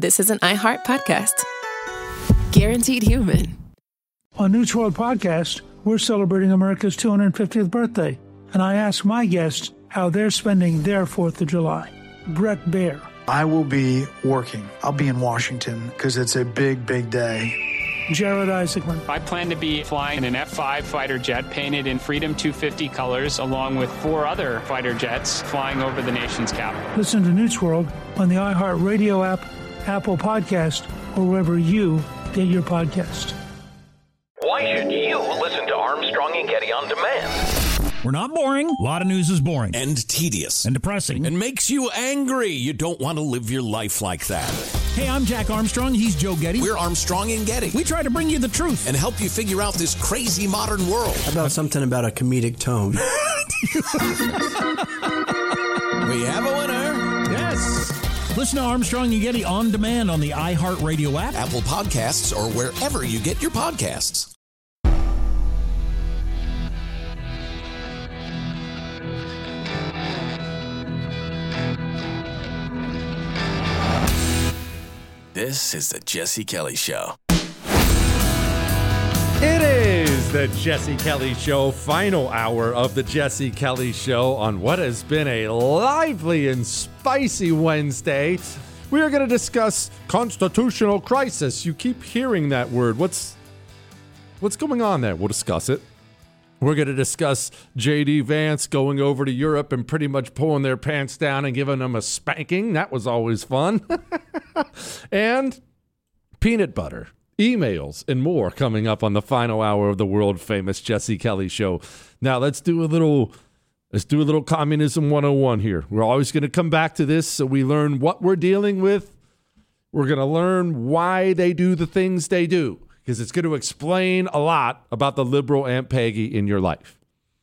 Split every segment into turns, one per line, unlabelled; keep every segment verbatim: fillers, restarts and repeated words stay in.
this is an iHeart podcast. Guaranteed human.
On News World Podcast, we're celebrating America's two hundred fiftieth birthday, and I ask my guests how they're spending their fourth of July. Brett Baer.
I will be working. I'll be in Washington because it's a big, big day.
Jared Isaacman.
I plan to be flying an F five fighter jet painted in Freedom two fifty colors, along with four other fighter jets flying over the nation's capital.
Listen to News World on the iHeart Radio app, Apple Podcast, or wherever you get your podcast.
Why should you listen to Armstrong and Getty on demand?
We're not boring. A lot of news is boring.
And tedious.
And depressing.
And makes you angry. You don't want to live your life like that.
Hey, I'm Jack Armstrong. He's Joe Getty.
We're Armstrong and Getty.
We try to bring you the truth.
And help you figure out this crazy modern world.
How about something about a comedic tone?
We have a winner.
Yes. Listen to Armstrong and Getty on demand on the iHeartRadio app,
Apple Podcasts, or wherever you get your podcasts. This is the Jesse Kelly Show.
It is the Jesse Kelly Show, final hour of the Jesse Kelly Show on what has been a lively and spicy Wednesday. We are going to discuss constitutional crisis. You keep hearing that word. What's what's going on there? We'll discuss it. We're going to discuss J D Vance going over to Europe and pretty much pulling their pants down and giving them a spanking. That was always fun. And peanut butter, emails, and more coming up on the final hour of the world famous Jesse Kelly Show. Now let's do a little let's do a little communism one oh one here. We're always going to come back to this so we learn what we're dealing with. We're going to learn why they do the things they do, because it's going to explain a lot about the liberal Aunt Peggy in your life.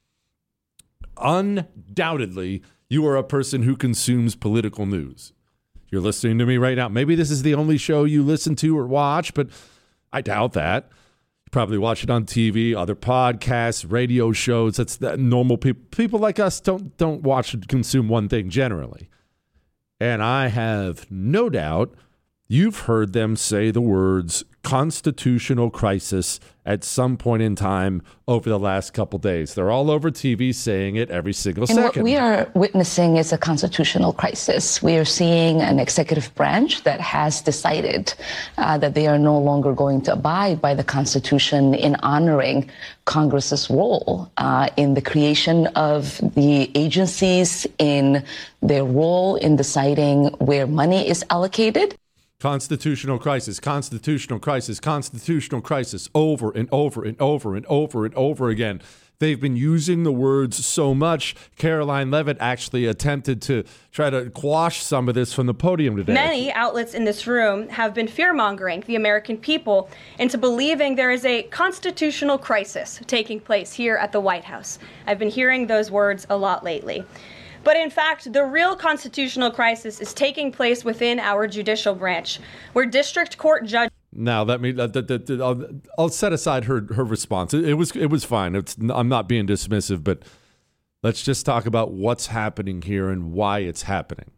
Undoubtedly, you are a person who consumes political news. You're listening to me right now. Maybe this is the only show you listen to or watch, but I doubt that. You probably watch it on T V, other podcasts, radio shows. That's that normal people. People like us don't don't watch and consume one thing generally. And I have no doubt you've heard them say the words constitutional crisis at some point in time over the last couple days. They're all over T V saying it every single
and
second.
What we are witnessing is a constitutional crisis. We are seeing an executive branch that has decided uh, that they are no longer going to abide by the Constitution in honoring Congress's role uh, in the creation of the agencies, in their role in deciding where money is allocated.
Constitutional crisis, constitutional crisis, constitutional crisis, over and over and over and over and over again. They've been using the words so much, Caroline Leavitt actually attempted to try to quash some of this from the podium today.
Many outlets in this room have been fear-mongering the American people into believing there is a constitutional crisis taking place here at the White House. I've been hearing those words a lot lately. But in fact, the real constitutional crisis is taking place within our judicial branch, where district court judges.
Now, let me. Uh, th- th- th- I'll, I'll set aside her her response. It, it was it was fine. It's, I'm not being dismissive, but let's just talk about what's happening here and why it's happening.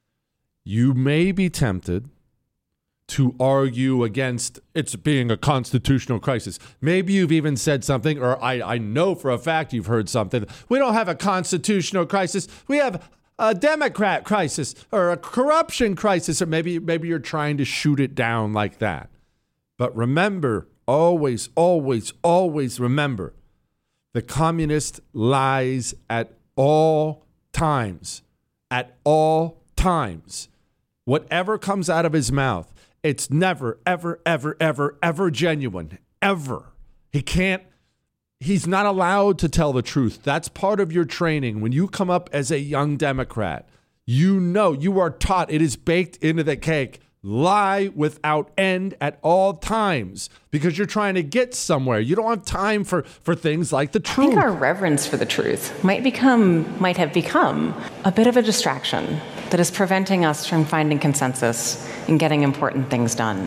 You may be tempted to argue against it's being a constitutional crisis. Maybe you've even said something, or I, I know for a fact you've heard something. We don't have a constitutional crisis. We have a Democrat crisis or a corruption crisis, or maybe maybe you're trying to shoot it down like that. But remember, always, always, always remember, the communist lies at all times. At all times. Whatever comes out of his mouth, it's never, ever, ever, ever, ever genuine. Ever. He can't, he's not allowed to tell the truth. That's part of your training. When you come up as a young Democrat, you know, you are taught, it is baked into the cake. Lie without end at all times because you're trying to get somewhere. You don't have time for, for things like the truth.
I think our reverence for the truth might become, might have become a bit of a distraction that is preventing us from finding consensus and getting important things done.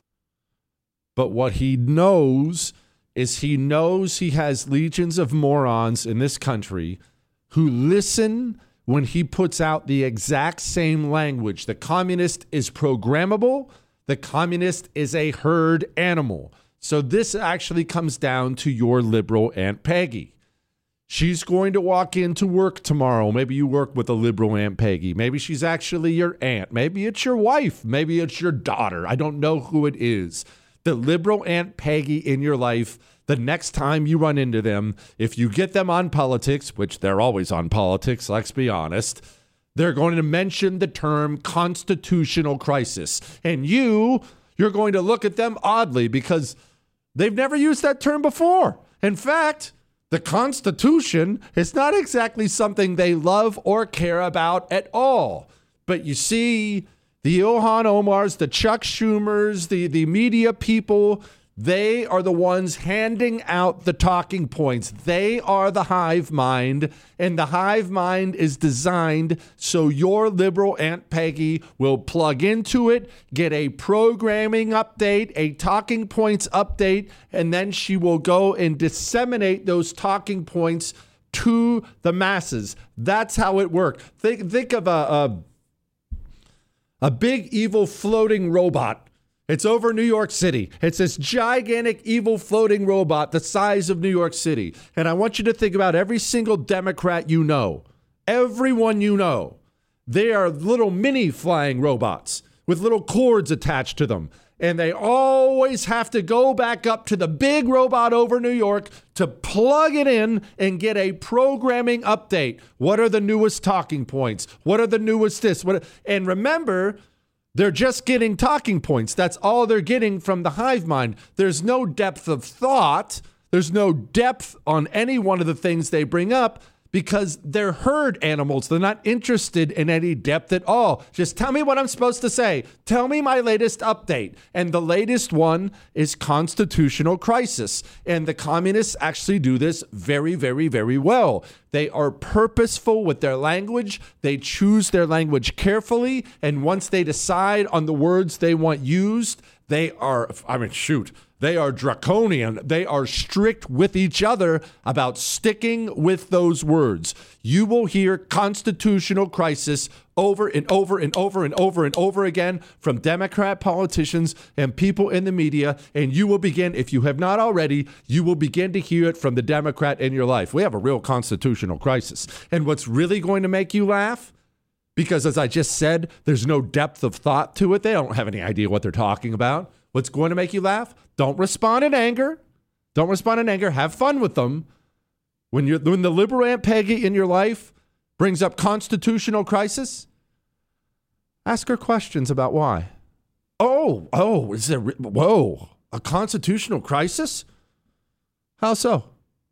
But what he knows is he knows he has legions of morons in this country who listen when he puts out the exact same language. The communist is programmable. The communist is a herd animal. So this actually comes down to your liberal Aunt Peggy. She's going to walk into work tomorrow. Maybe you work with a liberal Aunt Peggy. Maybe she's actually your aunt. Maybe it's your wife. Maybe it's your daughter. I don't know who it is. The liberal Aunt Peggy in your life, the next time you run into them, if you get them on politics, which they're always on politics, let's be honest, they're going to mention the term constitutional crisis. And you, you're going to look at them oddly because they've never used that term before. In fact, the Constitution is not exactly something they love or care about at all. But you see, the Ilhan Omars, the Chuck Schumers, the, the media people, they are the ones handing out the talking points. They are the hive mind, and the hive mind is designed so your liberal Aunt Peggy will plug into it, get a programming update, a talking points update, and then she will go and disseminate those talking points to the masses. That's how it works. Think, think of a, a, a big evil floating robot. It's over New York City. It's this gigantic, evil, floating robot the size of New York City. And I want you to think about every single Democrat you know. Everyone you know. They are little mini flying robots with little cords attached to them. And they always have to go back up to the big robot over New York to plug it in and get a programming update. What are the newest talking points? What are the newest this? What? And remember, they're just getting talking points. That's all they're getting from the hive mind. There's no depth of thought. There's no depth on any one of the things they bring up because they're herd animals. They're not interested in any depth at all. Just tell me what I'm supposed to say. Tell me my latest update. And the latest one is constitutional crisis. And the communists actually do this very, very, very well. They are purposeful with their language. They choose their language carefully. And once they decide on the words they want used, they are, I mean, shoot, they are draconian. They are strict with each other about sticking with those words. You will hear constitutional crisis over and over and over and over and over again from Democrat politicians and people in the media. And you will begin, if you have not already, you will begin to hear it from the Democrat in your life. We have a real constitutional crisis. And what's really going to make you laugh? Because as I just said, there's no depth of thought to it. They don't have any idea what they're talking about. What's going to make you laugh? Don't respond in anger. Don't respond in anger. Have fun with them. When you're when the liberal Aunt Peggy in your life brings up constitutional crisis, ask her questions about why. Oh, oh, is there, whoa, a constitutional crisis? How so?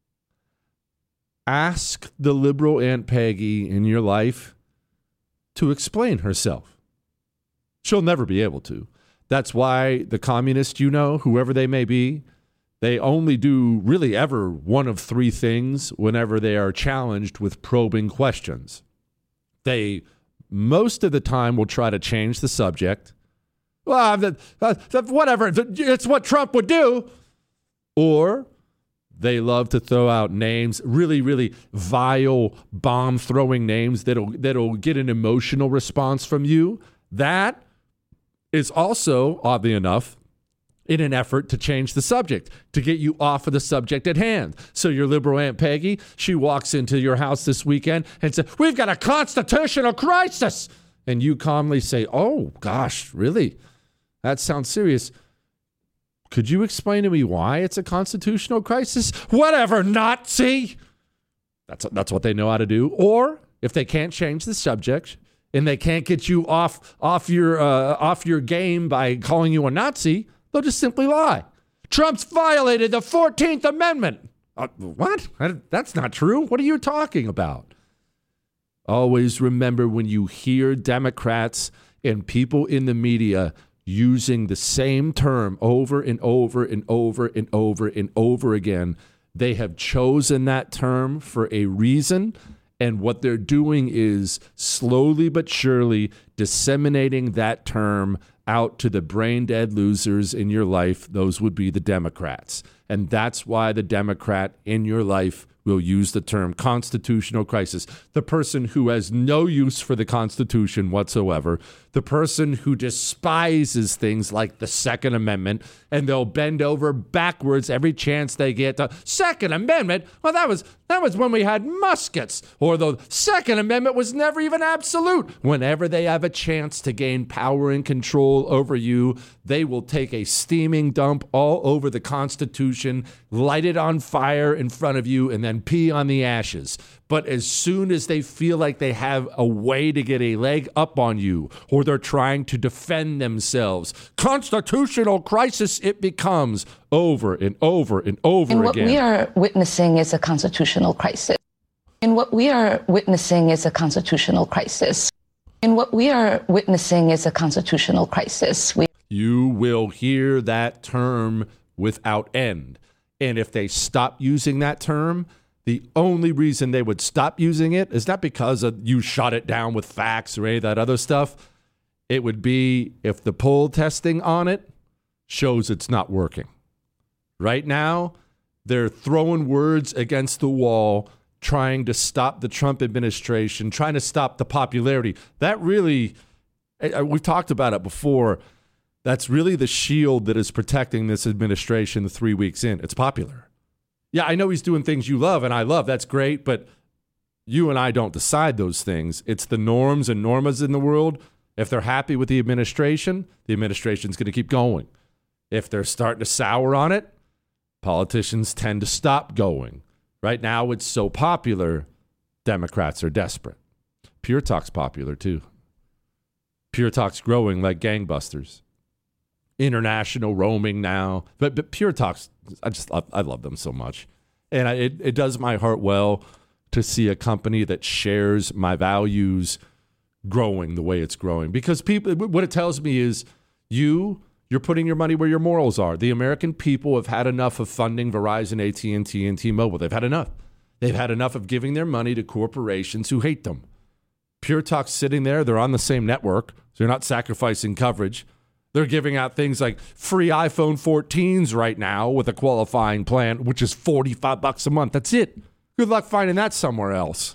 Ask the liberal Aunt Peggy in your life to explain herself. She'll never be able to. That's why the communists, you know, whoever they may be, they only do really ever one of three things whenever they are challenged with probing questions. They, most of the time, will try to change the subject. Well, the, uh, the, whatever, it's what Trump would do. Or they love to throw out names, really, really vile, bomb-throwing names that'll that'll get an emotional response from you. That is also, oddly enough, in an effort to change the subject, to get you off of the subject at hand. So your liberal Aunt Peggy, she walks into your house this weekend and says, we've got a constitutional crisis. And you calmly say, oh, gosh, really? That sounds serious. Could you explain to me why it's a constitutional crisis? Whatever, Nazi. That's, that's what they know how to do. Or if they can't change the subject, and they can't get you off off your uh, off your game by calling you a Nazi, they'll just simply lie. Trump's violated the fourteenth Amendment. Uh, what? That's not true. What are you talking about? Always remember when you hear Democrats and people in the media using the same term over and over and over and over and over again, they have chosen that term for a reason. And what they're doing is slowly but surely disseminating that term out to the brain dead losers in your life. Those would be the Democrats. And that's why the Democrat in your life will use the term constitutional crisis. The person who has no use for the Constitution whatsoever, the person who despises things like the Second Amendment, and they'll bend over backwards every chance they get. The Second Amendment? Well, that was that was when we had muskets. Or the Second Amendment was never even absolute. Whenever they have a chance to gain power and control over you, they will take a steaming dump all over the Constitution, light it on fire in front of you, and then pee on the ashes. But as soon as they feel like they have a way to get a leg up on you, or they're trying to defend themselves, constitutional crisis it becomes over and over and over
and what
again.
we are witnessing is a constitutional crisis. And what we are witnessing is a constitutional crisis. And what we are witnessing is a constitutional crisis. We-
you will hear that term without end. And if they stop using that term, the only reason they would stop using it is not because of you shut it down with facts or any of that other stuff. It would be if the poll testing on it shows it's not working. Right now, they're throwing words against the wall, trying to stop the Trump administration, trying to stop the popularity. That really, we've talked about it before, that's really the shield that is protecting this administration the three weeks in. It's popular. Yeah, I know he's doing things you love and I love. That's great, but you and I don't decide those things. It's the norms and normas in the world. If they're happy with the administration, the administration's going to keep going. If they're starting to sour on it, politicians tend to stop going. Right now, it's so popular, Democrats are desperate. Pure Talk's popular, too. Pure Talk's growing like gangbusters. International roaming now. But, but Pure Talk's, I just love, I love them so much. And I, it, it does my heart well to see a company that shares my values growing the way it's growing. Because people, what it tells me is you... You're putting your money where your morals are. The American people have had enough of funding Verizon, A T and T, and T-Mobile. They've had enough. They've had enough of giving their money to corporations who hate them. Pure Talk's sitting there. They're on the same network, so they're not sacrificing coverage. They're giving out things like free iPhone fourteens right now with a qualifying plan, which is forty-five bucks a month. That's it. Good luck finding that somewhere else.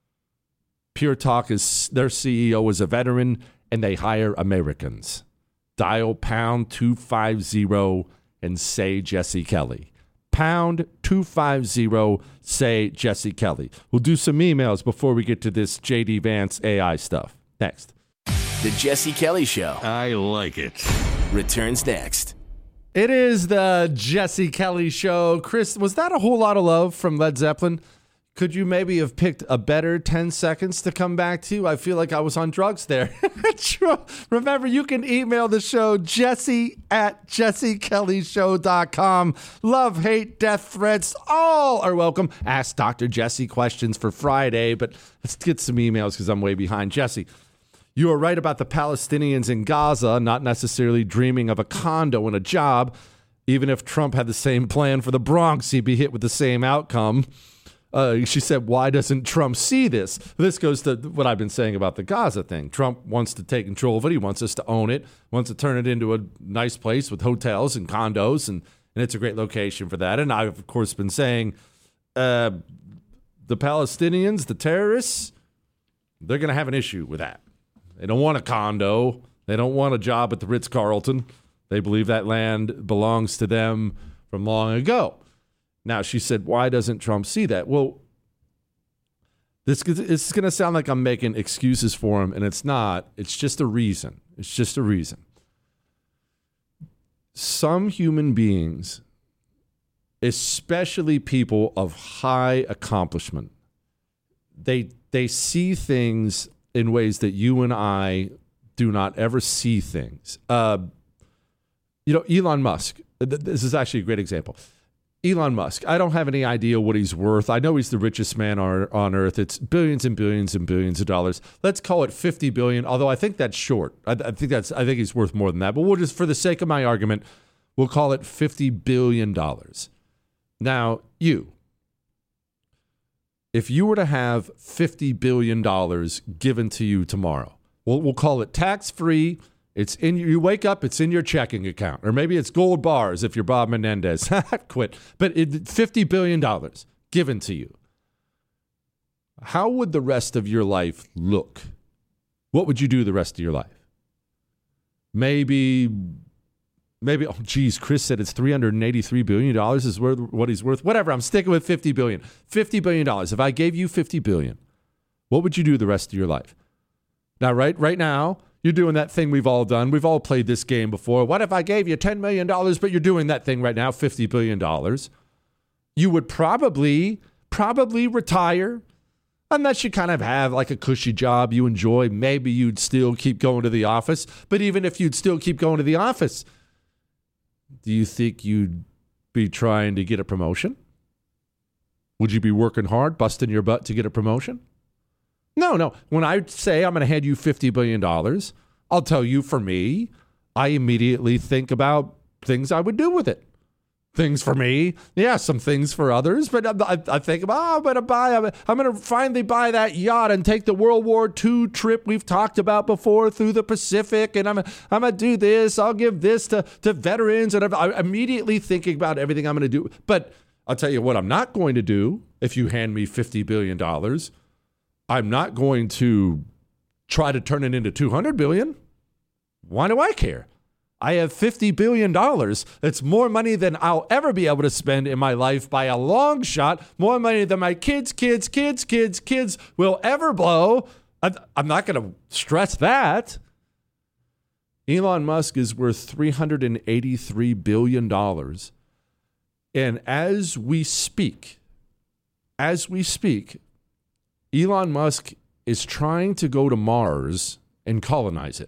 Pure Talk is, their C E O is a veteran, and they hire Americans. Dial pound two fifty and say Jesse Kelly. Pound two fifty, say Jesse Kelly. We'll do some emails before we get to this J D Vance A I stuff. Next.
The Jesse Kelly Show.
I like it.
Returns next.
It is the Jesse Kelly Show. Chris, was that a whole lot of love from Led Zeppelin? Could you maybe have picked a better ten seconds to come back to? I feel like I was on drugs there. Remember, you can email the show, Jesse at jesse kelly show dot com. Love, hate, death threats, all are welcome. Ask Doctor Jesse questions for Friday, but let's get some emails because I'm way behind. Jesse, you are right about the Palestinians in Gaza not necessarily dreaming of a condo and a job. Even if Trump had the same plan for the Bronx, he'd be hit with the same outcome. Uh, she said, why doesn't Trump see this? This goes to what I've been saying about the Gaza thing. Trump wants to take control of it. He wants us to own it, wants to turn it into a nice place with hotels and condos, and, and it's a great location for that. And I've, of course, been saying uh, the Palestinians, the terrorists, they're going to have an issue with that. They don't want a condo. They don't want a job at the Ritz-Carlton. They believe that land belongs to them from long ago. Now, she said, why doesn't Trump see that? Well, this, this is going to sound like I'm making excuses for him, and it's not. It's just a reason. It's just a reason. Some human beings, especially people of high accomplishment, they they see things in ways that you and I do not ever see things. Uh, you know, Elon Musk, this is actually a great example. Elon Musk, I don't have any idea what he's worth. I know he's the richest man on, on earth. It's billions and billions and billions of dollars. Let's call it fifty billion, although I think that's short. I, I think that's I think he's worth more than that. But we'll just, for the sake of my argument, we'll call it fifty billion dollars. Now, you, if you were to have fifty billion dollars given to you tomorrow, we'll, we'll call it tax-free. It's in you wake up, it's in your checking account, or maybe it's gold bars if you're Bob Menendez. Quit. But it, fifty billion dollars given to you, how would the rest of your life look? What would you do the rest of your life? Maybe, maybe, oh, geez, Chris said it's three hundred eighty-three billion dollars is worth what he's worth. Whatever, I'm sticking with fifty billion dollars. fifty billion dollars. If I gave you fifty billion dollars, what would you do the rest of your life? Now, right, right now, you're doing that thing we've all done. We've all played this game before. What if I gave you ten million dollars, but you're doing that thing right now, fifty billion dollars? You would probably, probably retire. Unless you kind of have like a cushy job you enjoy, maybe you'd still keep going to the office. But even if you'd still keep going to the office, do you think you'd be trying to get a promotion? Would you be working hard, busting your butt to get a promotion? No, no. When I say I'm going to hand you fifty billion dollars, I'll tell you, for me, I immediately think about things I would do with it. Things for me, yeah, some things for others, but I, I think about, oh, I'm going to buy, I'm going to finally buy that yacht and take the World War Two trip we've talked about before through the Pacific, and I'm, I'm going to do this, I'll give this to, to veterans, and I'm, I'm immediately thinking about everything I'm going to do. But I'll tell you what I'm not going to do if you hand me fifty billion dollars. I'm not going to try to turn it into two hundred billion dollars. Why do I care? I have fifty billion dollars. It's more money than I'll ever be able to spend in my life by a long shot. More money than my kids, kids, kids, kids, kids will ever blow. I'm not going to stress that. Elon Musk is worth three hundred eighty-three billion dollars. And as we speak, as we speak, Elon Musk is trying to go to Mars and colonize it.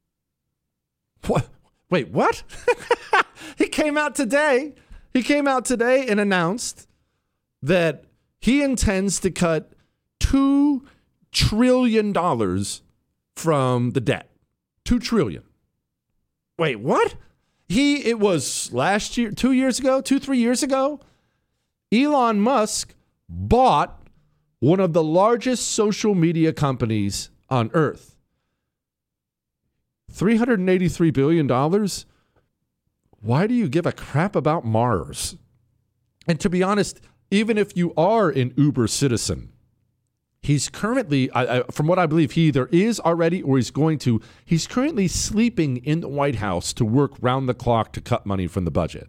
What? Wait, what? He came out today. He came out today and announced that he intends to cut two trillion dollars from the debt. two trillion dollars. Wait, what? He, it was last year, two years ago, two, three years ago, Elon Musk bought one of the largest social media companies on earth. three hundred eighty-three billion dollars? Why do you give a crap about Mars? And to be honest, even if you are an Uber citizen, he's currently, I, I, from what I believe, he either is already or he's going to, he's currently sleeping in the White House to work round the clock to cut money from the budget.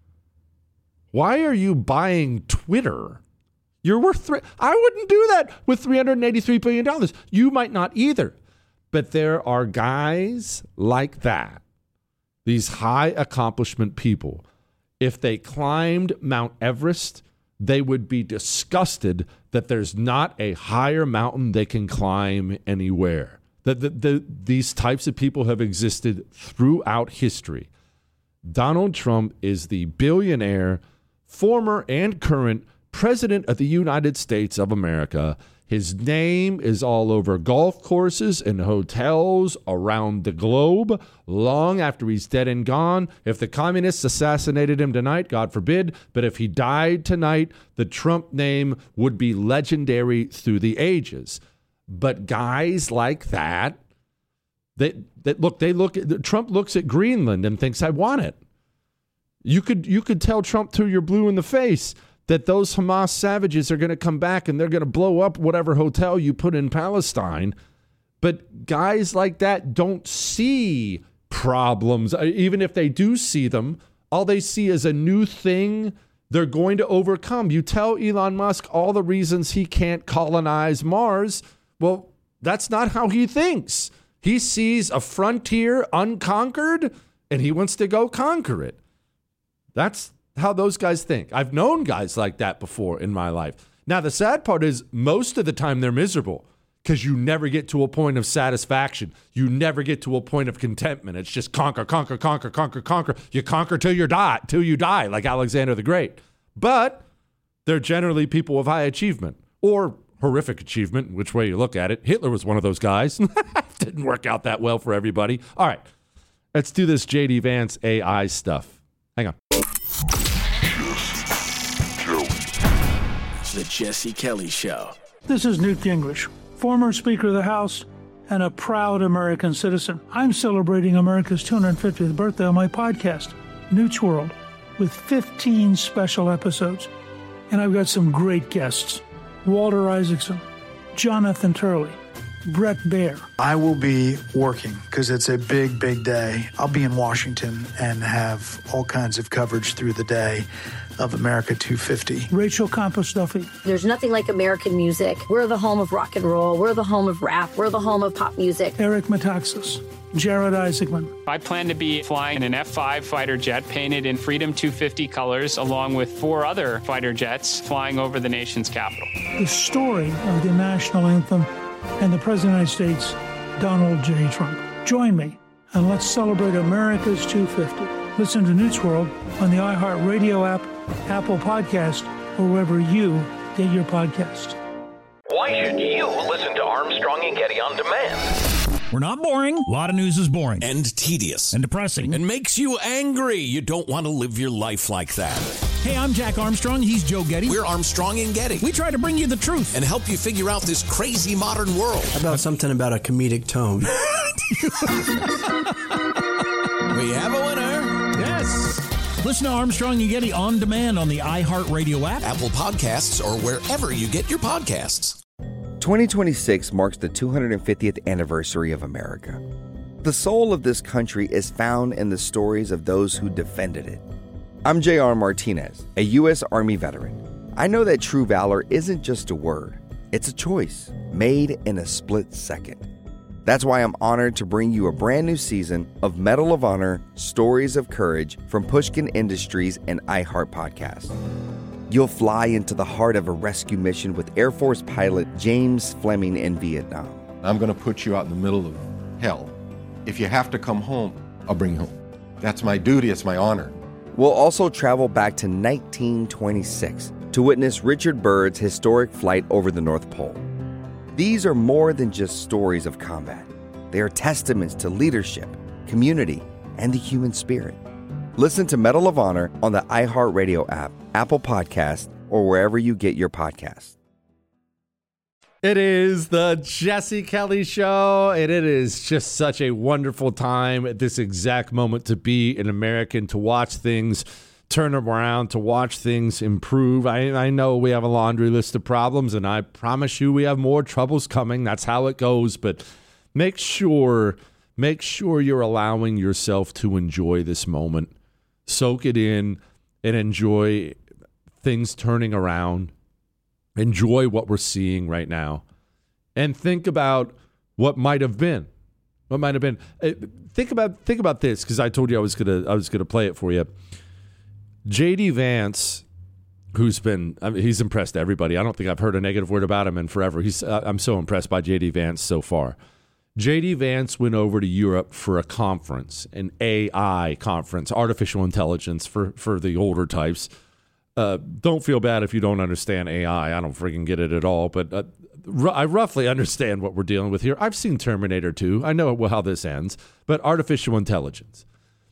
Why are you buying Twitter? You're worth, three, I wouldn't do that with three hundred eighty-three billion dollars. You might not either. But there are guys like that, these high accomplishment people. If they climbed Mount Everest, they would be disgusted that there's not a higher mountain they can climb anywhere. That the, the, these types of people have existed throughout history. Donald Trump is the billionaire, former and current President of the United States of America. His name is all over golf courses and hotels around the globe long after he's dead and gone. If the communists assassinated him tonight, God forbid, but if he died tonight, the Trump name would be legendary through the ages. But guys like that, they, they look, they look at, Trump looks at Greenland and thinks, I want it. You could, you could tell Trump till you're blue in the face that those Hamas savages are going to come back and they're going to blow up whatever hotel you put in Palestine. But guys like that don't see problems. Even if they do see them, all they see is a new thing they're going to overcome. You tell Elon Musk all the reasons he can't colonize Mars. Well, that's not how he thinks. He sees a frontier unconquered and he wants to go conquer it. That's how those guys think. I've known guys like that before in my life. Now, the sad part is most of the time they're miserable because you never get to a point of satisfaction. You never get to a point of contentment. It's just conquer, conquer, conquer, conquer, conquer. You conquer till you die, till you die, like Alexander the Great. But they're generally people of high achievement or horrific achievement, which way you look at it. Hitler was one of those guys. Didn't work out that well for everybody. All right, let's do this J D Vance A I stuff. Hang on.
The Jesse Kelly Show.
This is Newt Gingrich, former Speaker of the House and a proud American citizen. I'm celebrating America's two hundred fiftieth birthday on my podcast, Newt's World, with fifteen special episodes. And I've got some great guests. Walter Isaacson, Jonathan Turley, Brett Baer.
I will be working because it's a big, big day. I'll be in Washington and have all kinds of coverage through the day of America two fifty.
Rachel Campos Duffy.
There's nothing like American music. We're the home of rock and roll. We're the home of rap. We're the home of pop music.
Eric Metaxas. Jared Isaacman.
I plan to be flying an F five fighter jet painted in Freedom two fifty colors, along with four other fighter jets flying over the nation's capital.
The story of the national anthem and the President of the United States, Donald J. Trump. Join me and let's celebrate America's two fifty. Listen to Newt's World on the iHeartRadio app, Apple Podcast, or wherever you get your podcast.
Why should you listen to Armstrong and Getty on demand?
We're not boring. A lot of news is boring.
And tedious.
And depressing.
And makes you angry. You don't want to live your life like that.
Hey, I'm Jack Armstrong. He's Joe Getty.
We're Armstrong and Getty.
We try to bring you the truth.
And help you figure out this crazy modern world.
How about something about a comedic tone?
We have a winner.
Yes. Listen to Armstrong and Getty on demand on the iHeartRadio app,
Apple Podcasts, or wherever you get your podcasts.
twenty twenty-six marks the two hundred fiftieth anniversary of America. The soul of this country is found in the stories of those who defended it. I'm J R Martinez, a U S Army veteran. I know that true valor isn't just a word, it's a choice made in a split second. That's why I'm honored to bring you a brand new season of Medal of Honor Stories of Courage from Pushkin Industries and iHeart Podcast. You'll fly into the heart of a rescue mission with Air Force pilot James Fleming in Vietnam.
I'm going to put you out in the middle of hell. If you have to come home, I'll bring you home. That's my duty, it's my honor.
We'll also travel back to nineteen twenty-six to witness Richard Byrd's historic flight over the North Pole. These are more than just stories of combat. They are testaments to leadership, community, and the human spirit. Listen to Medal of Honor on the iHeartRadio app, Apple Podcast, or wherever you get your podcasts.
It is the Jesse Kelly Show, and it is just such a wonderful time at this exact moment to be an American, to watch things turn around, to watch things improve. I, I know we have a laundry list of problems, and I promise you we have more troubles coming. That's how it goes, but make sure, make sure you're allowing yourself to enjoy this moment. Soak it in and enjoy things turning around. Enjoy what we're seeing right now. And think about what might have been. What might have been. Think about think about this, because I told you I was gonna I was gonna play it for you. J D Vance, who's been I mean, he's impressed everybody. I don't think I've heard a negative word about him in forever. He's uh, I'm so impressed by J D Vance so far. J D Vance went over to Europe for a conference, an A I conference, artificial intelligence for, for the older types. Uh, don't feel bad if you don't understand A I. I don't freaking get it at all, but uh, r- I roughly understand what we're dealing with here. I've seen Terminator two. I know how this ends, but artificial intelligence.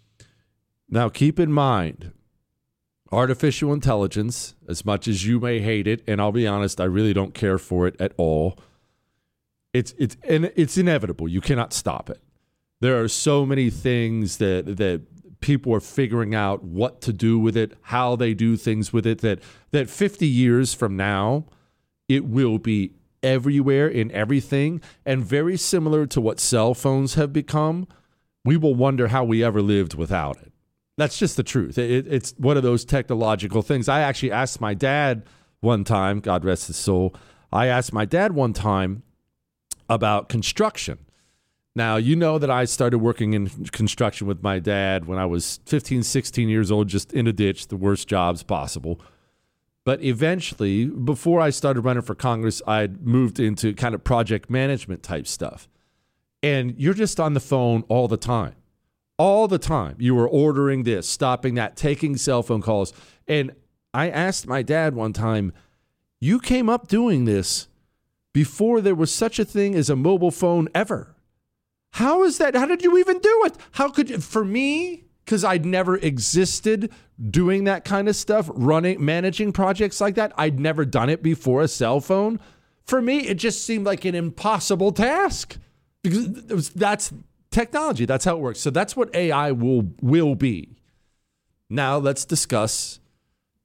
Now, keep in mind, artificial intelligence, as much as you may hate it, and I'll be honest, I really don't care for it at all. It's it's and it's inevitable. You cannot stop it. There are so many things that that people are figuring out what to do with it, how they do things with it, that that fifty years from now, it will be everywhere in everything, and very similar to what cell phones have become. We will wonder how we ever lived without it. That's just the truth. It, it's one of those technological things. I actually asked my dad one time, God rest his soul, I asked my dad one time about construction. Now, you know that I started working in construction with my dad when I was fifteen, sixteen years old, just in a ditch, the worst jobs possible. But eventually, before I started running for Congress, I'd moved into kind of project management type stuff. And you're just on the phone all the time. All the time. You were ordering this, stopping that, taking cell phone calls. And I asked my dad one time, you came up doing this before there was such a thing as a mobile phone ever. How is that? How did you even do it? How could you? For me, because I'd never existed doing that kind of stuff, running, managing projects like that. I'd never done it before a cell phone. For me, it just seemed like an impossible task because it was, that's technology. That's how it works. So that's what A I will will be. Now let's discuss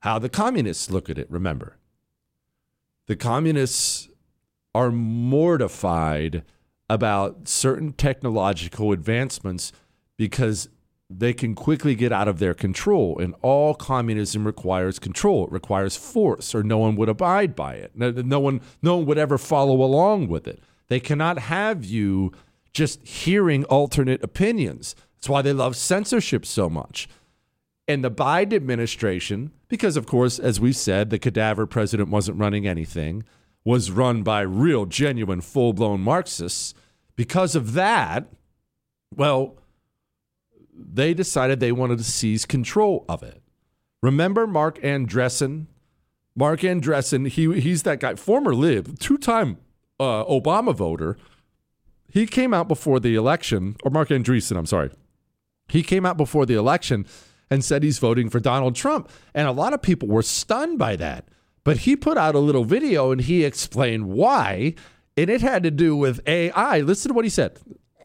how the communists look at it, remember. The communists are mortified about certain technological advancements because they can quickly get out of their control. And all communism requires control. It requires force, or no one would abide by it. No, no one, no one would ever follow along with it. They cannot have you just hearing alternate opinions. That's why they love censorship so much. And the Biden administration, because, of course, as we said, the cadaver president wasn't running anything, was run by real, genuine, full-blown Marxists. Because of that, well, they decided they wanted to seize control of it. Remember Mark Andreessen? Mark Andreessen, he, he's that guy, former Lib, two-time uh, Obama voter. He came out before the election, or Mark Andreessen, I'm sorry. He came out before the election and said he's voting for Donald Trump. And a lot of people were stunned by that. But he put out a little video and he explained why, and it had to do with A I. Listen to what he said.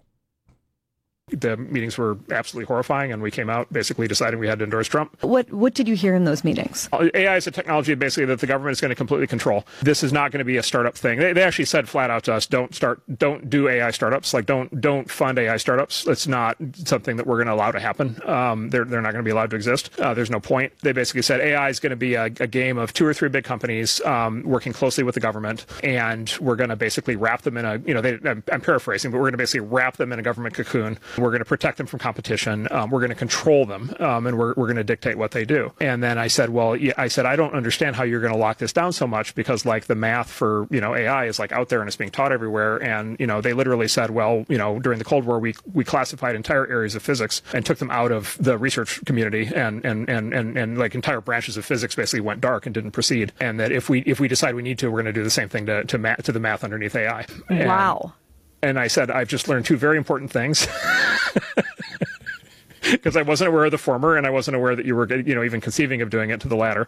The meetings were absolutely horrifying, and we came out basically deciding we had to endorse Trump.
What what did you hear in those meetings?
A I is a technology basically that the government is going to completely control. This is not going to be a startup thing. They, they actually said flat out to us, don't start, don't do A I startups. Like don't don't fund A I startups. It's not something that we're going to allow to happen. Um, they're they're not going to be allowed to exist. Uh, there's no point. They basically said A I is going to be a, a game of two or three big companies um, working closely with the government, and we're going to basically wrap them in a, you know, they, I'm, I'm paraphrasing, but we're going to basically wrap them in a government cocoon. We're going to protect them from competition. Um, we're going to control them, um, and we're we're going to dictate what they do. And then I said, well, yeah, I said, I don't understand how you're going to lock this down so much, because like the math for, you know, A I is like out there and it's being taught everywhere. And, you know, they literally said, well, you know, during the Cold War, we we classified entire areas of physics and took them out of the research community, and and and and, and like entire branches of physics basically went dark and didn't proceed. And that if we if we decide we need to, we're going to do the same thing to to, math, to the math underneath A I. And,
wow.
And I said, I've just learned two very important things. Because I wasn't aware of the former, and I wasn't aware that you were, you know, even conceiving of doing it to the latter.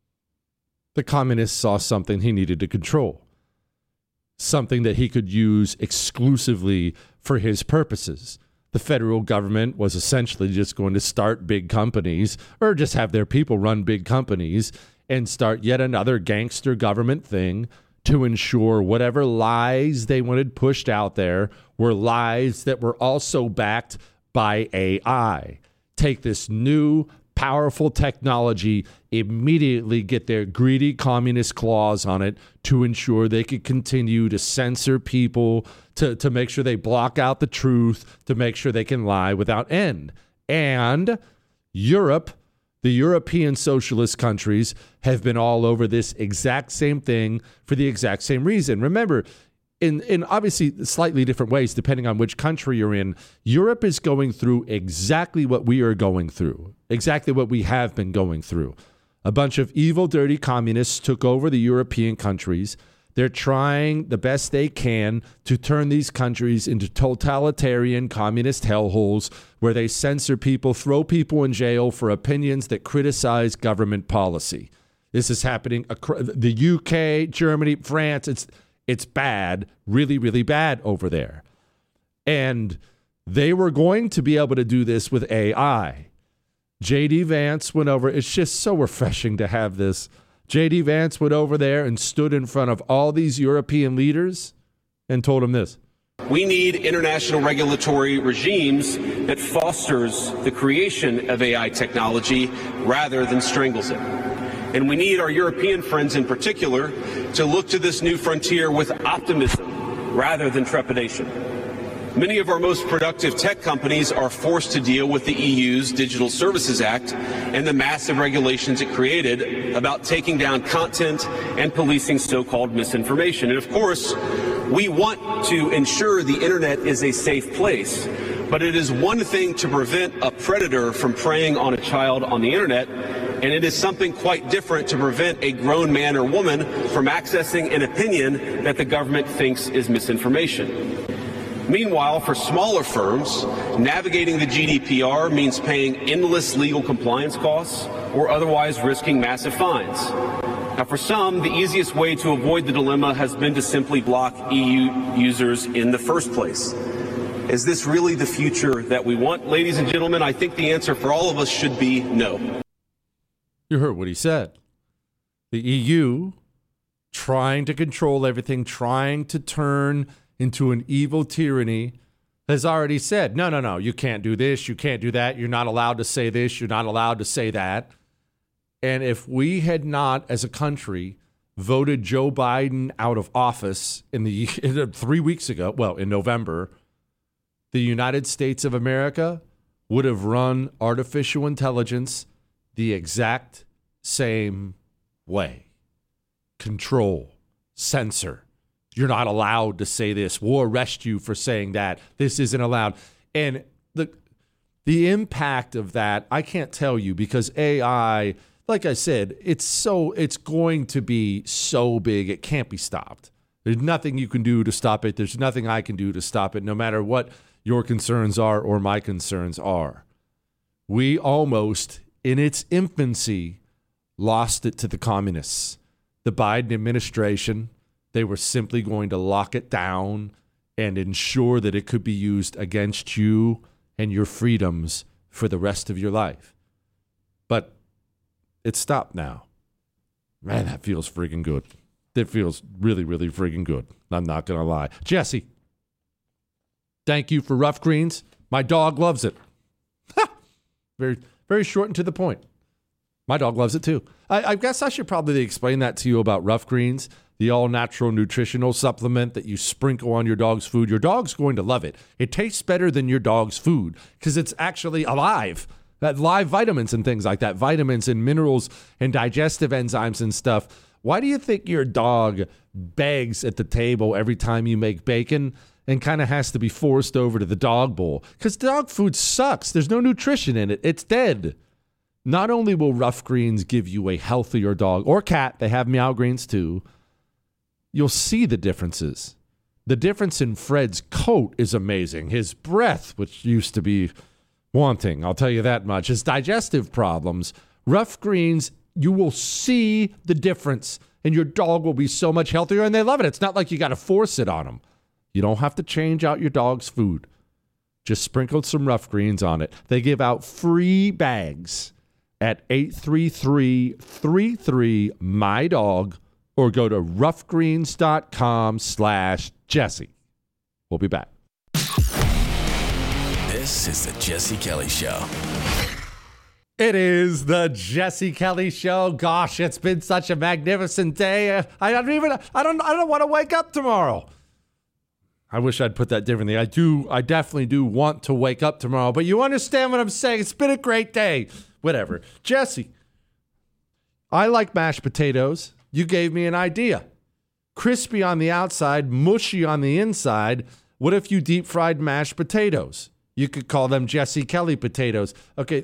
The communists saw something he needed to control, something that he could use exclusively for his purposes. The federal government was essentially just going to start big companies, or just have their people run big companies, and start yet another gangster government thing to ensure whatever lies they wanted pushed out there were lies that were also backed by A I. Take this new, powerful technology, immediately get their greedy communist claws on it to ensure they could continue to censor people, to, to make sure they block out the truth, to make sure they can lie without end. And Europe, the European socialist countries, have been all over this exact same thing for the exact same reason. Remember, In, in obviously slightly different ways, depending on which country you're in, Europe is going through exactly what we are going through, exactly what we have been going through. A bunch of evil, dirty communists took over the European countries. They're trying the best they can to turn these countries into totalitarian communist hellholes where they censor people, throw people in jail for opinions that criticize government policy. This is happening across the U K, Germany, France. It's It's bad, really, really bad over there. And they were going to be able to do this with A I. J D Vance went over. It's just so refreshing to have this. J D Vance went over there and stood in front of all these European leaders and told them this.
We need international regulatory regimes that fosters the creation of A I technology rather than strangles it. And we need our European friends in particular to look to this new frontier with optimism rather than trepidation. Many of our most productive tech companies are forced to deal with the E U's Digital Services Act and the massive regulations it created about taking down content and policing so-called misinformation. And of course, we want to ensure the internet is a safe place, but it is one thing to prevent a predator from preying on a child on the internet, and it is something quite different to prevent a grown man or woman from accessing an opinion that the government thinks is misinformation. Meanwhile, for smaller firms, navigating the G D P R means paying endless legal compliance costs or otherwise risking massive fines. Now, for some, the easiest way to avoid the dilemma has been to simply block E U users in the first place. Is this really the future that we want? Ladies and gentlemen, I think the answer for all of us should be no.
You heard what he said. The E U trying to control everything, trying to turn into an evil tyranny, has already said, no, no, no, you can't do this, you can't do that, you're not allowed to say this, you're not allowed to say that. And if we had not, as a country, voted Joe Biden out of office in the three weeks ago, well, in November, the United States of America would have run artificial intelligence the exact same way. Control, censor. You're not allowed to say this. We'll arrest you for saying that. This isn't allowed. And the the impact of that, I can't tell you, because A I, like I said, it's so it's going to be so big, it can't be stopped. There's nothing you can do to stop it. There's nothing I can do to stop it, no matter what your concerns are or my concerns are. We almost, in its infancy, lost it to the communists. The Biden administration, they were simply going to lock it down and ensure that it could be used against you and your freedoms for the rest of your life. But it's stopped now. Man, that feels freaking good. That feels really, really freaking good. I'm not going to lie. Jesse, thank you for Rough Greens. My dog loves it. very, very short and to the point. My dog loves it too. I, I guess I should probably explain that to you about Rough Greens, the all-natural nutritional supplement that you sprinkle on your dog's food. Your dog's going to love it. It tastes better than your dog's food because it's actually alive. That live vitamins and things like that, vitamins and minerals and digestive enzymes and stuff. Why do you think your dog begs at the table every time you make bacon and kind of has to be forced over to the dog bowl? Because dog food sucks. There's no nutrition in it. It's dead. Not only will Rough Greens give you a healthier dog or cat, they have Meow Greens too, you'll see the differences. The difference in Fred's coat is amazing. His breath, which used to be wanting, I'll tell you that much. His digestive problems, Rough Greens, you will see the difference, and your dog will be so much healthier, and they love it. It's not like you got to force it on them. You don't have to change out your dog's food. Just sprinkle some Rough Greens on it. They give out free bags at eight three three, three three, M Y D O G or go to roughgreens.com slash Jesse. We'll be back.
This is the Jesse Kelly Show.
It is the Jesse Kelly Show. Gosh, it's been such a magnificent day. I don't even, I don't, I don't want to wake up tomorrow. I wish I'd put that differently. I do, I definitely do want to wake up tomorrow, but you understand what I'm saying. It's been a great day. Whatever. Jesse, I like mashed potatoes. You gave me an idea. Crispy on the outside, mushy on the inside. What if you deep fried mashed potatoes? You could call them Jesse Kelly potatoes. Okay.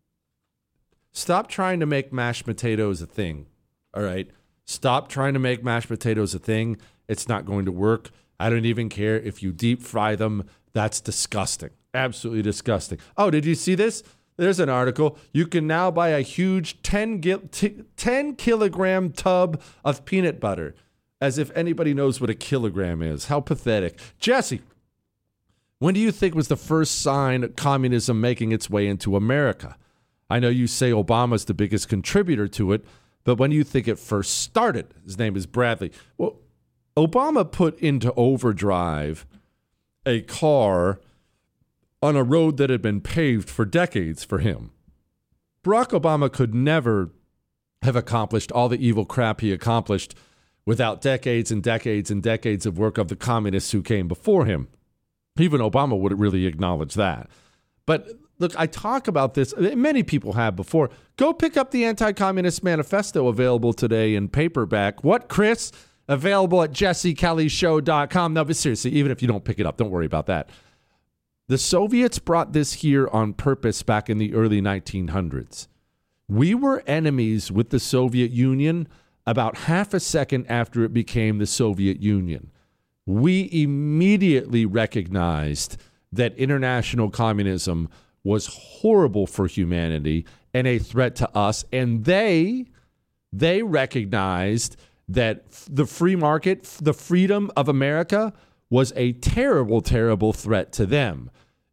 Stop trying to make mashed potatoes a thing. All right. Stop trying to make mashed potatoes a thing. It's not going to work. I don't even care if you deep fry them. That's disgusting. Absolutely disgusting. Oh, did you see this? There's an article. You can now buy a huge ten, ten kilogram tub of peanut butter. As if anybody knows what a kilogram is. How pathetic. Jesse, when do you think was the first sign of communism making its way into America? I know you say Obama's the biggest contributor to it, but when do you think it first started? His name is Bradley. Well, Obama put into overdrive a car on a road that had been paved for decades for him. Barack Obama could never have accomplished all the evil crap he accomplished without decades and decades and decades of work of the communists who came before him. Even Obama wouldn't really acknowledge that. But look, I talk about this, many people have before. Go pick up the Anti-Communist Manifesto, available today in paperback. What, Chris? Available at jesse kelly show dot com. No, but seriously, even if you don't pick it up, don't worry about that. The Soviets brought this here on purpose back in the early nineteen hundreds. We were enemies with the Soviet Union about half a second after it became the Soviet Union. We immediately recognized that international communism was horrible for humanity and a threat to us, and they they recognized that the free market, the freedom of America, was a terrible, terrible threat to them.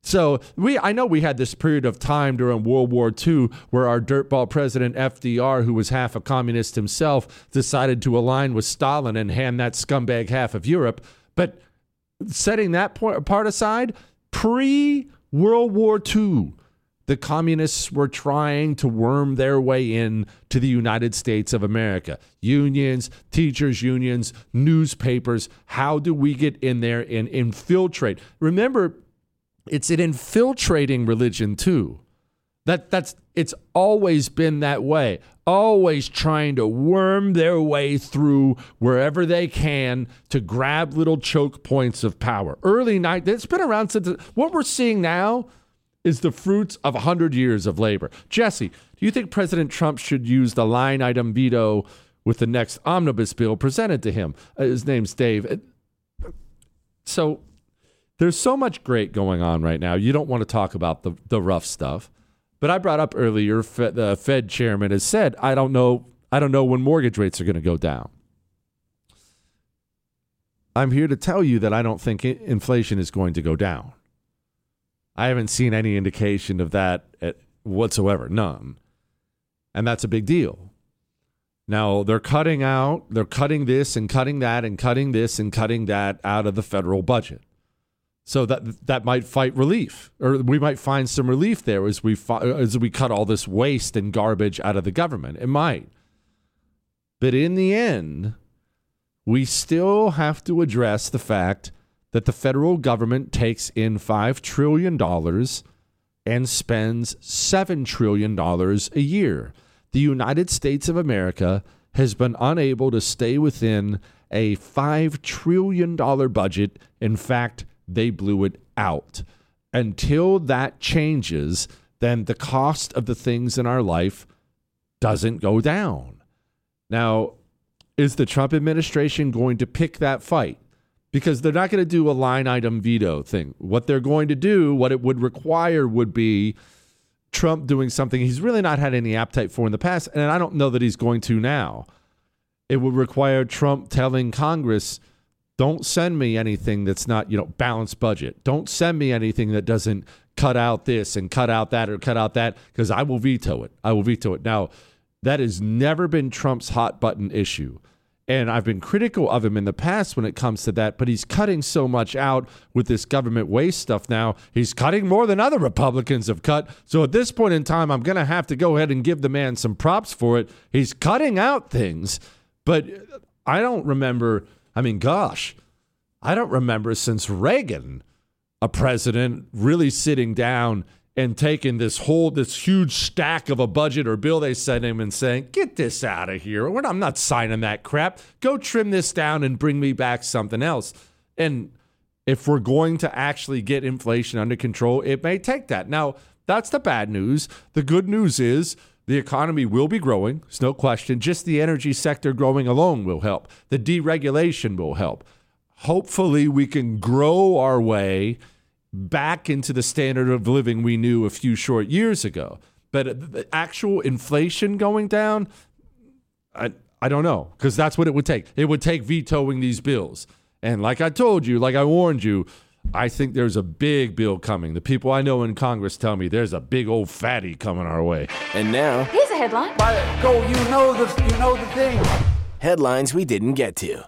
So we, I know we had this period of time during World War Two where our dirtball president F D R, who was half a communist himself, decided to align with Stalin and hand that scumbag half of Europe. But setting that part aside, pre-World War Two, the communists were trying to worm their way in to the United States of America. Unions, teachers' unions, newspapers. How do we get in there and infiltrate? Remember, it's an infiltrating religion too. That that's it's always been that way. Always trying to worm their way through wherever they can to grab little choke points of power. Early night, it's been around since. What we're seeing now is the fruits of one hundred years of labor. Jesse, do you think President Trump should use the line item veto with the next omnibus bill presented to him? Uh, his name's Dave. So there's so much great going on right now. You don't want to talk about the, the rough stuff. But I brought up earlier, Fed, the Fed chairman has said, I don't know, I don't know when mortgage rates are going to go down. I'm here to tell you that I don't think inflation is going to go down. I haven't seen any indication of that whatsoever, none. And that's a big deal. Now, they're cutting out, they're cutting this and cutting that and cutting this and cutting that out of the federal budget. So that that might fight relief, or we might find some relief there as we fi- as we cut all this waste and garbage out of the government. It might. But in the end, we still have to address the fact that the federal government takes in five trillion dollars and spends seven trillion dollars a year. The United States of America has been unable to stay within a five trillion dollars budget. In fact, they blew it out. Until that changes, then the cost of the things in our life doesn't go down. Now, is the Trump administration going to pick that fight? Because they're not going to do a line item veto thing. What they're going to do, what it would require would be Trump doing something he's really not had any appetite for in the past, and I don't know that he's going to now. It would require Trump telling Congress, don't send me anything that's not, you know, balanced budget. Don't send me anything that doesn't cut out this and cut out that or cut out that, because I will veto it. I will veto it. Now, that has never been Trump's hot button issue. And I've been critical of him in the past when it comes to that, but he's cutting so much out with this government waste stuff now. He's cutting more than other Republicans have cut. So at this point in time, I'm going to have to go ahead and give the man some props for it. He's cutting out things, but I don't remember... I mean, gosh, I don't remember since Reagan, a president really sitting down and taking this whole, this huge stack of a budget or bill they sent him and saying, get this out of here. I'm not signing that crap. Go trim this down and bring me back something else. And if we're going to actually get inflation under control, it may take that. Now, that's the bad news. The good news is, the economy will be growing, there's no question. Just the energy sector growing alone will help. The deregulation will help. Hopefully, we can grow our way back into the standard of living we knew a few short years ago. But the actual inflation going down, I, I don't know, because that's what it would take. It would take vetoing these bills. And like I told you, like I warned you, I think there's a big bill coming. The people I know in Congress tell me there's a big old fatty coming our way.
And now,
here's a headline.
By go, you know the you know the thing.
Headlines we didn't get to.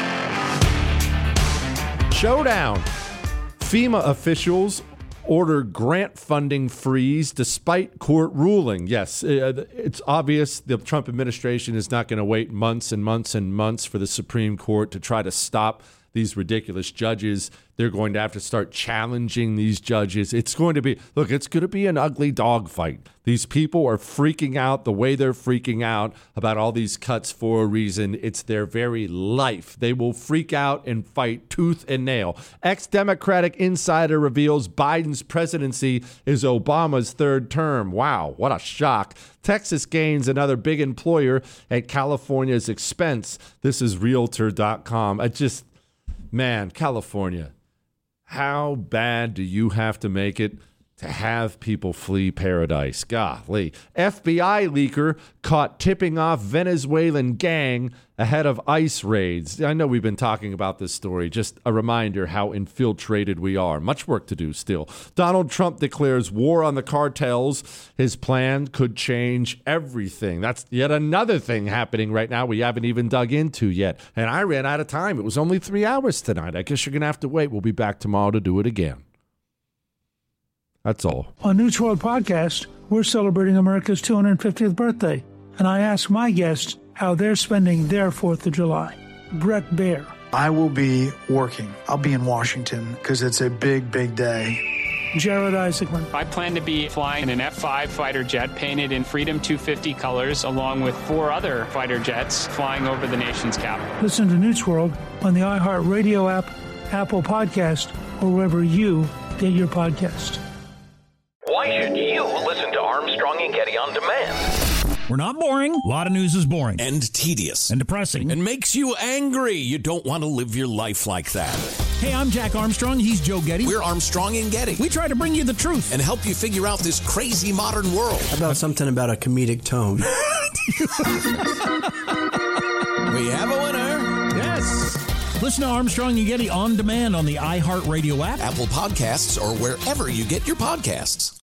Showdown. FEMA officials order grant funding freeze despite court ruling. Yes, it's obvious the Trump administration is not going to wait months and months and months for the Supreme Court to try to stop these ridiculous judges. They're going to have to start challenging these judges. It's going to be, look, it's going to be an ugly dogfight. These people are freaking out the way they're freaking out about all these cuts for a reason. It's their very life. They will freak out and fight tooth and nail. Ex-Democratic insider reveals Biden's presidency is Obama's third term. Wow, what a shock. Texas gains another big employer at California's expense. This is Realtor dot com. I just... Man, California, how bad do you have to make it to have people flee paradise. Golly. F B I leaker caught tipping off Venezuelan gang ahead of ICE raids. I know we've been talking about this story. Just a reminder how infiltrated we are. Much work to do still. Donald Trump declares war on the cartels. His plan could change everything. That's yet another thing happening right now we haven't even dug into yet. And I ran out of time. It was only three hours tonight. I guess you're going to have to wait. We'll be back tomorrow to do it again. That's all.
On News World Podcast, we're celebrating America's two hundred fiftieth birthday, and I ask my guests how they're spending their fourth of July. Brett Baer.
I will be working. I'll be in Washington because it's a big, big day.
Jared Isaacman.
I plan to be flying an F five fighter jet painted in Freedom two fifty colors, along with four other fighter jets flying over the nation's capital.
Listen to News World on the iHeartRadio app, Apple Podcast, or wherever you get your podcast.
Why should you listen to Armstrong and Getty on demand?
We're not boring. A lot of news is boring.
And tedious.
And depressing.
And makes you angry. You don't want to live your life like that.
Hey, I'm Jack Armstrong. He's Joe Getty.
We're Armstrong and Getty.
We try to bring you the truth.
And help you figure out this crazy modern world.
How about something about a comedic tone?
We have a winner.
Yes. Listen to Armstrong and Getty on demand on the iHeartRadio app,
Apple Podcasts, or wherever you get your podcasts.